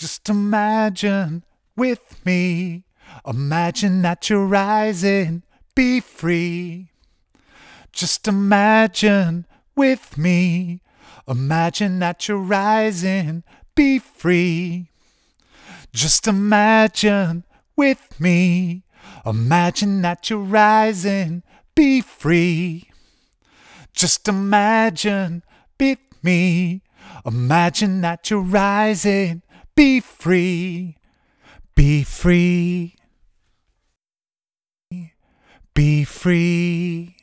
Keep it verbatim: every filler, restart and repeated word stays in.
Just imagine with me. Imagine that you're rising. Be free. Just imagine with me. Imagine that you're rising. Be free. Just imagine with me. Imagine that you're rising. Be free. Just imagine with me. Imagine that you're rising. Be free. Be free. Be free.